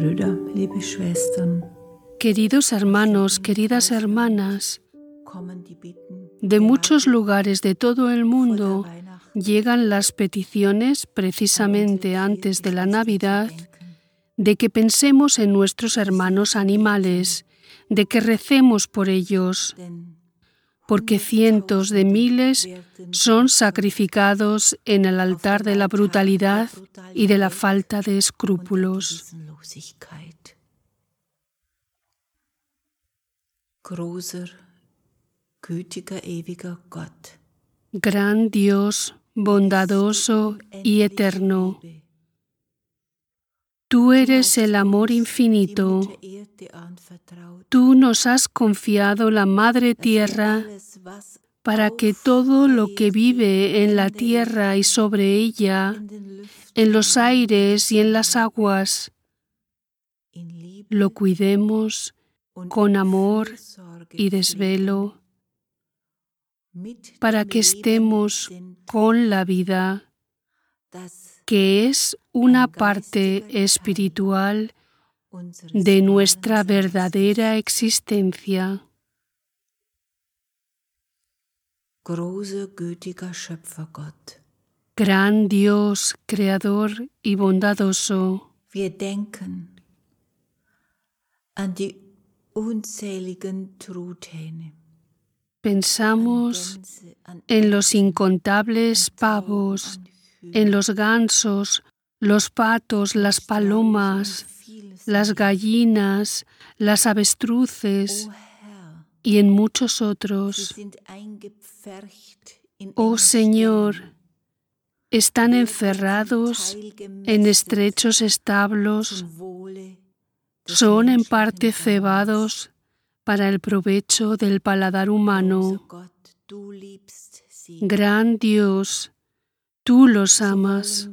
Brüder, liebe Schwestern, Queridos hermanos, queridas hermanas, de muchos lugares de todo el mundo llegan las peticiones precisamente antes de la Navidad de que pensemos en nuestros hermanos animales, de que recemos por ellos, porque cientos de miles son sacrificados en el altar de la brutalidad y de la falta de escrúpulos. Gran Dios, bondadoso y eterno, tú eres el amor infinito. Tú nos has confiado la Madre Tierra para que todo lo que vive en la tierra y sobre ella, en los aires y en las aguas, lo cuidemos con amor y desvelo, para que estemos con la vida, que es una parte espiritual de nuestra verdadera existencia. Gran Dios, Creador y bondadoso, wir denken an die unzähligen Truthähne. Pensamos en los incontables pavos, en los gansos, los patos, las palomas, las gallinas, las avestruces y en muchos otros. Oh Señor, están encerrados en estrechos establos, son en parte cebados para el provecho del paladar humano. Gran Dios, tú los amas.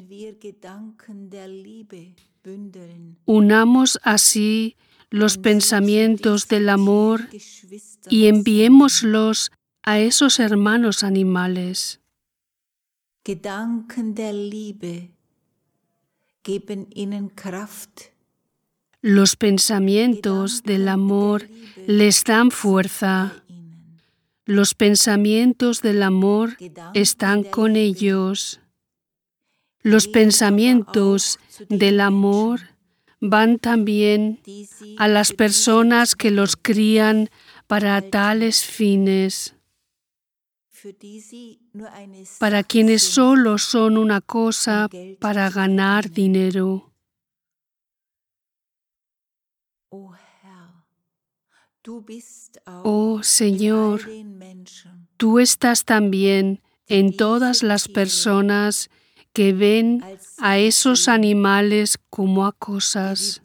Unamos así los pensamientos del amor y enviémoslos a esos hermanos animales. Gedanken der Liebe geben ihnen Kraft. Los pensamientos del amor les dan fuerza. Los pensamientos del amor están con ellos. Los pensamientos del amor van también a las personas que los crían para tales fines, para quienes solo son una cosa para ganar dinero. Oh Señor, tú estás también en todas las personas que ven a esos animales como a cosas,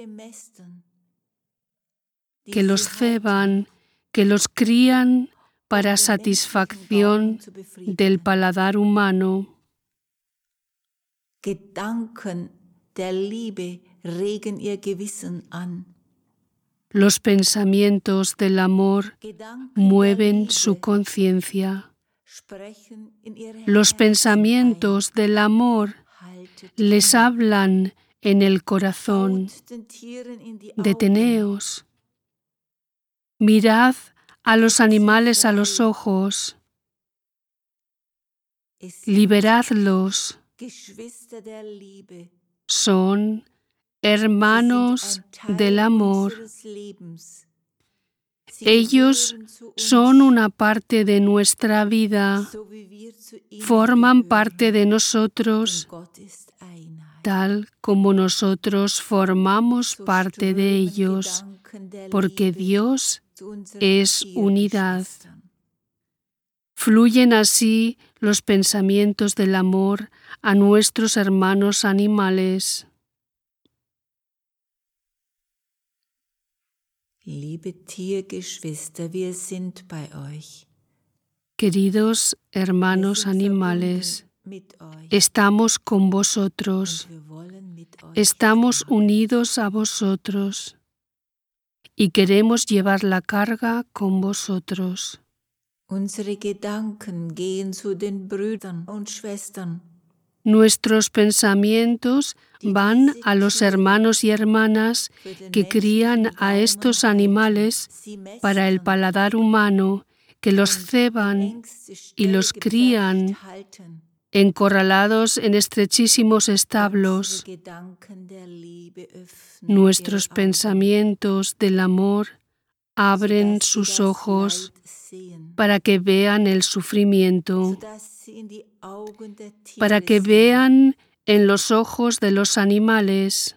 que los ceban, que los crían para satisfacción del paladar humano. Gedanken der Liebe regen ihr Gewissen an. Los pensamientos del amor mueven su conciencia. Los pensamientos del amor les hablan en el corazón. Deteneos. Mirad a los animales a los ojos. Liberadlos. Son hermanos del amor. Ellos son una parte de nuestra vida, forman parte de nosotros, tal como nosotros formamos parte de ellos, porque Dios es unidad. Fluyen así los pensamientos del amor a nuestros hermanos animales. Liebe Tiergeschwister, wir sind bei euch. Queridos hermanos animales, estamos con vosotros, estamos unidos a vosotros y queremos llevar la carga con vosotros. Unsere Gedanken gehen zu den Brüdern und Schwestern. Nuestros pensamientos van a los hermanos y hermanas que crían a estos animales para el paladar humano, que los ceban y los crían encorralados en estrechísimos establos. Nuestros pensamientos del amor abren sus ojos para que vean el sufrimiento, para que vean en los ojos de los animales.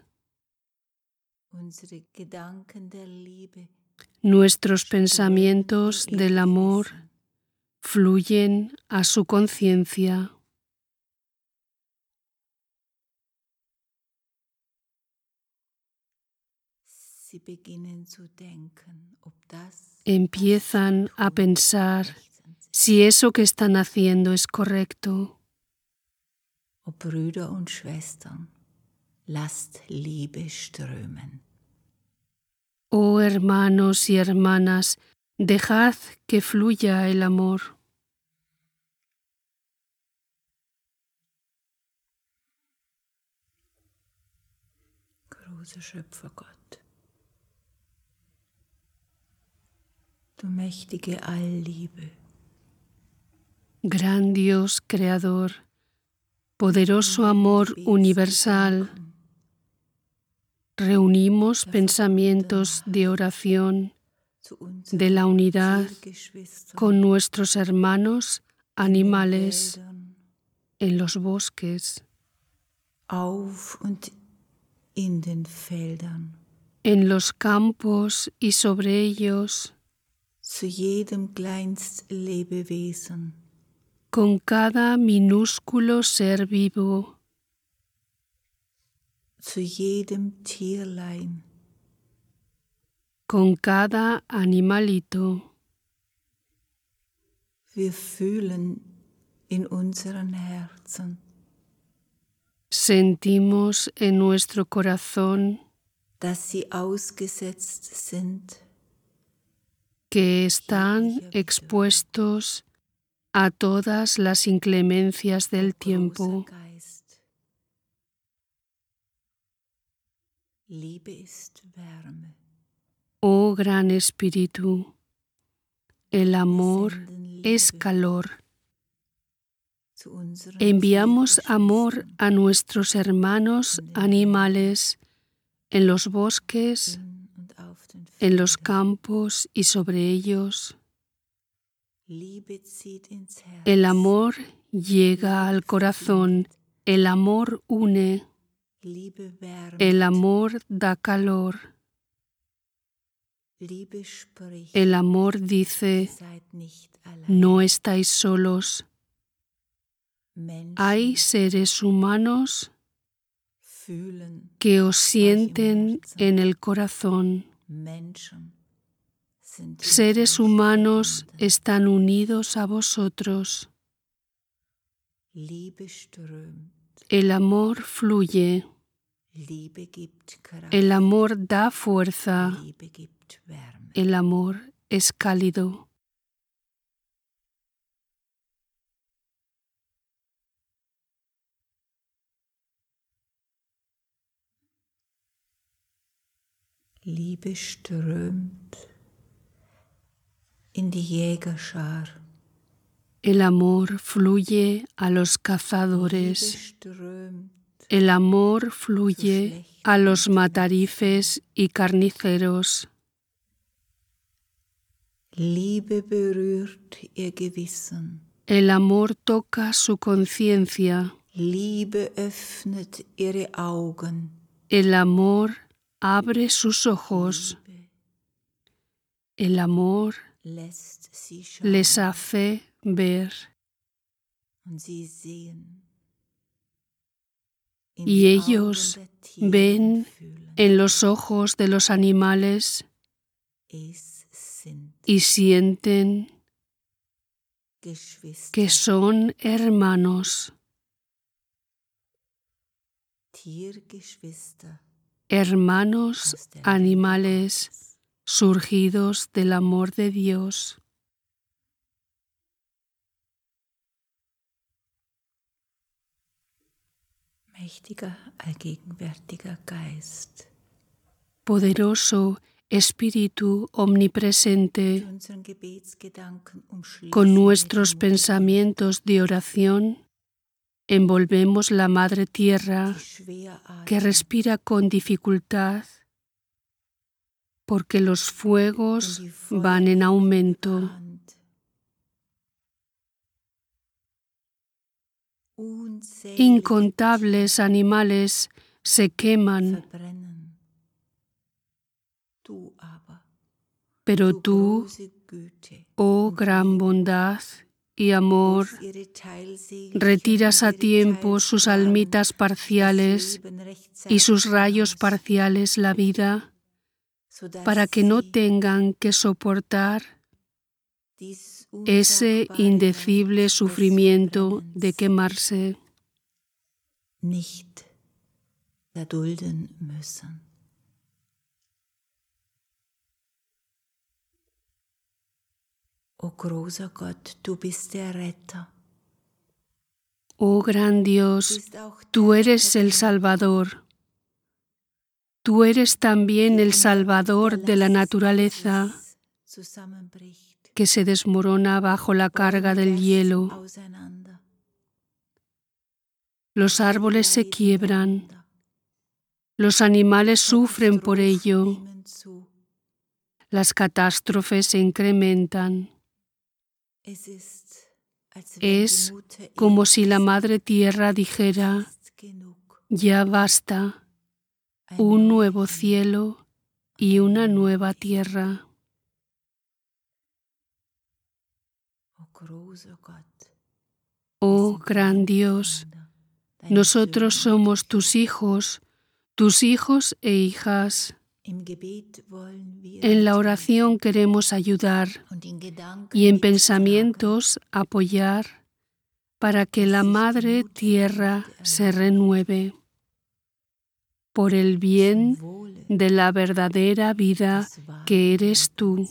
Nuestros pensamientos del amor fluyen a su conciencia. Empiezan a pensar si eso que están haciendo es correcto. Oh Brüder und Schwestern, lasst Liebe strömen. Oh hermanos y hermanas, dejad que fluya el amor. Großer Schöpfergott, du mächtige Allliebe. Gran Dios Creador, poderoso amor universal, reunimos pensamientos de oración, de la unidad con nuestros hermanos animales en los bosques, auf und in den Feldern, en los campos y sobre ellos, zu jedem kleinst Lebewesen, con cada minúsculo ser vivo, zu jedem Tierlein, con cada animalito. Wir fühlen in unseren Herzen, sentimos en nuestro corazón dass sie ausgesetzt sind, que están expuestos a todas las inclemencias del tiempo. Liebe ist Wärme. Oh Gran Espíritu, el amor es calor. Enviamos amor a nuestros hermanos animales en los bosques, en los campos y sobre ellos. El amor llega al corazón, el amor une, el amor da calor. El amor dice, no estáis solos. Hay seres humanos que os sienten en el corazón. Seres humanos están unidos a vosotros. El amor fluye. El amor da fuerza. El amor es cálido. Liebe strömt in die Jägerschar. El amor fluye a los cazadores. El amor fluye a los matarifes y carniceros. Liebe berührt ihr Gewissen. El amor toca su conciencia. Liebe öffnet ihre Augen. El amor abre sus ojos. El amor les hace ver. Y ellos ven en los ojos de los animales y sienten que son hermanos. Hermanos animales surgidos del amor de Dios. Mächtiger, allgegenwärtiger Geist, poderoso Espíritu omnipresente, con nuestros pensamientos de oración, envolvemos la Madre Tierra que respira con dificultad, porque los fuegos van en aumento. Incontables animales se queman, pero tú, oh gran bondad y amor, retiras a tiempo sus almitas parciales y sus rayos parciales la vida, para que no tengan que soportar ese indecible sufrimiento de quemarse. Nicht erdulden müssen. Oh großer Gott, du bist der Retter. Oh gran Dios, tú eres el Salvador. Tú eres también el Salvador de la naturaleza que se desmorona bajo la carga del hielo. Los árboles se quiebran, los animales sufren por ello, las catástrofes se incrementan. Es como si la Madre Tierra dijera: ya basta, un nuevo cielo y una nueva tierra. Oh gran Dios, nosotros somos tus hijos e hijas. En la oración queremos ayudar y en pensamientos apoyar para que la Madre Tierra se renueve por el bien de la verdadera vida que eres tú.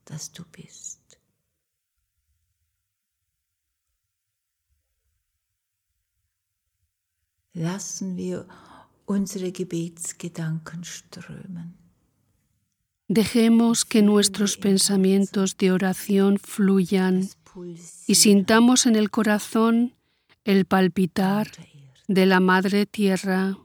Lassen wir unsere Gebetsgedanken strömen. Dejemos que nuestros pensamientos de oración fluyan y sintamos en el corazón el palpitar de la Madre Tierra.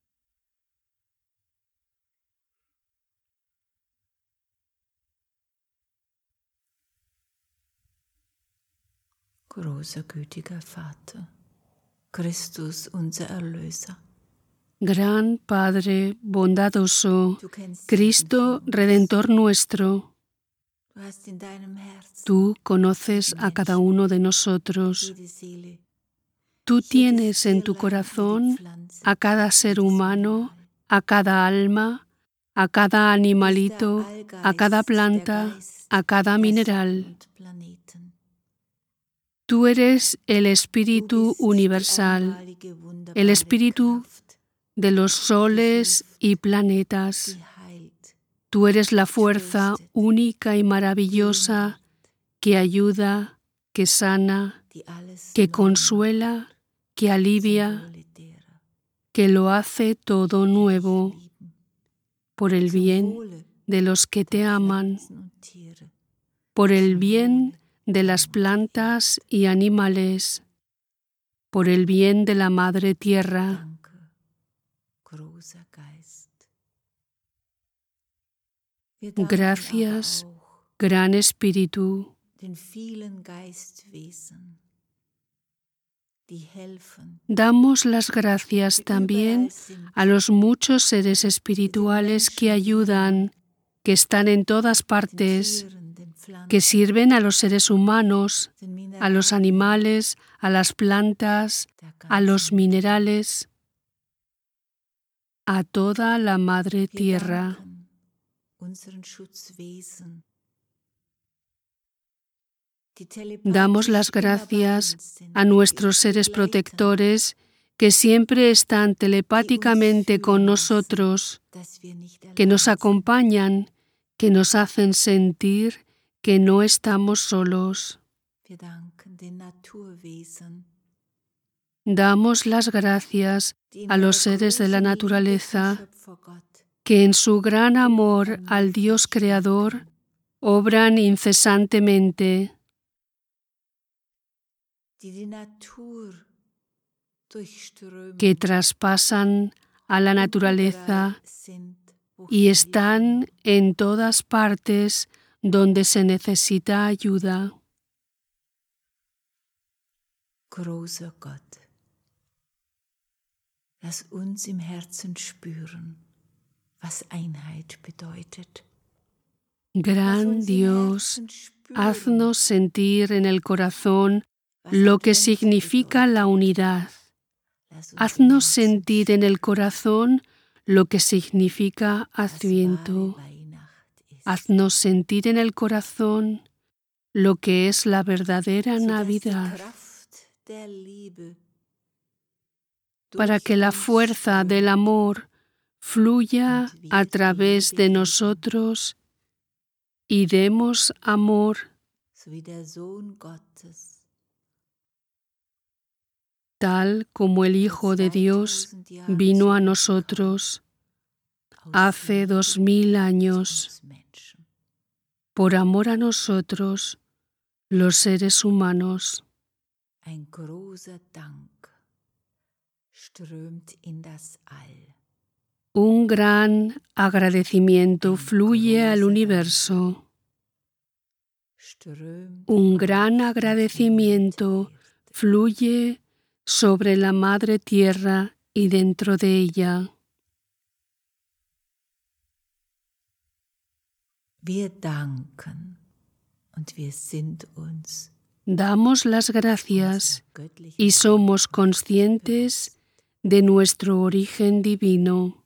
Großer, gütiger Vater, Christus, unser Erlöser. Gran Padre bondadoso, Cristo Redentor nuestro, tú conoces a cada uno de nosotros. Tú tienes en tu corazón a cada ser humano, a cada alma, a cada animalito, a cada planta, a cada mineral. Tú eres el Espíritu universal, el Espíritu de los soles y planetas. Tú eres la fuerza única y maravillosa que ayuda, que sana, que consuela, que alivia, que lo hace todo nuevo, por el bien de los que te aman, por el bien de las plantas y animales, por el bien de la Madre Tierra. Gracias, Gran Espíritu. Damos las gracias también a los muchos seres espirituales que ayudan, que están en todas partes, que sirven a los seres humanos, a los animales, a las plantas, a los minerales, a toda la Madre Tierra. Damos las gracias a nuestros seres protectores que siempre están telepáticamente con nosotros, que nos acompañan, que nos hacen sentir que no estamos solos. Damos las gracias a los seres de la naturaleza que en su gran amor al Dios Creador obran incesantemente, que traspasan a la naturaleza y están en todas partes donde se necesita ayuda. Großer Gott, lass uns im Herzen spüren, was Einheit bedeutet. Gran Dios, haznos sentir en el corazón lo que significa la unidad. Haznos sentir en el corazón lo que significa Adviento. Haznos sentir en el corazón lo que es la verdadera Navidad, para que la fuerza del amor fluya a través de nosotros y demos amor tal como el Hijo de Dios vino a nosotros hace 2000 años, por amor a nosotros, los seres humanos. Ein großer Dank strömt in das All. Un gran agradecimiento fluye al universo. Un gran agradecimiento fluye sobre la Madre Tierra y dentro de ella. Wir danken und wir sind uns. Damos las gracias y somos conscientes de nuestro origen divino.